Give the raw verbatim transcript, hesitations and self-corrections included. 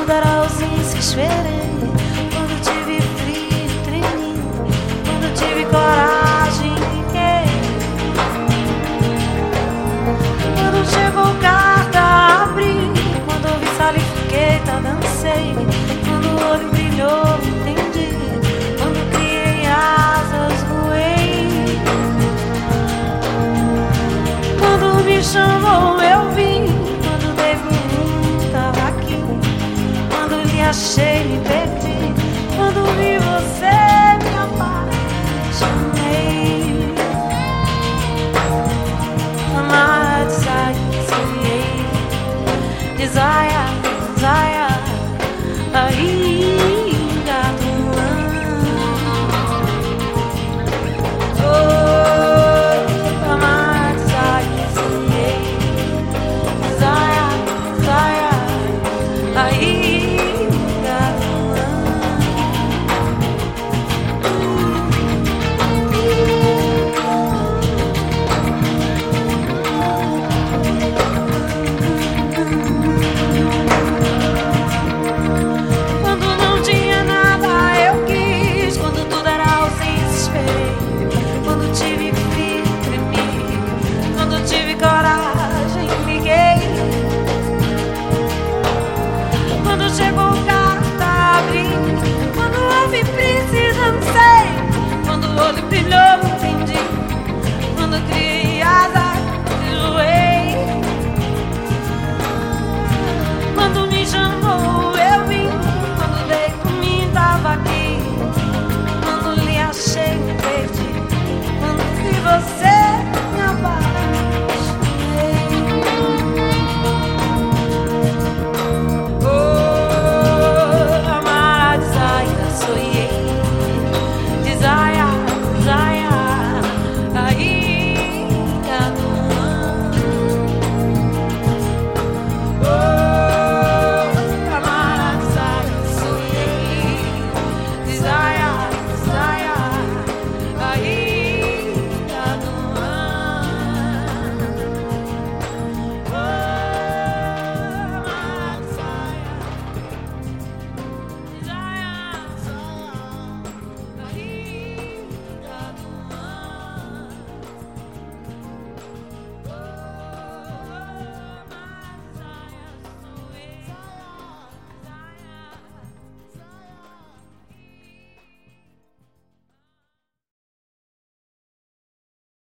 Quando era ausência esperei, quando tive frio tremi, quando tive coragem fiquei. Quando chegou carta abri, quando ouvi salifiquei, dancei. Quando o olho brilhou entendi, quando criei asas voei. Quando me chamou eu vim, quando dei por mim tava aqui, quando lhe achei me perdi.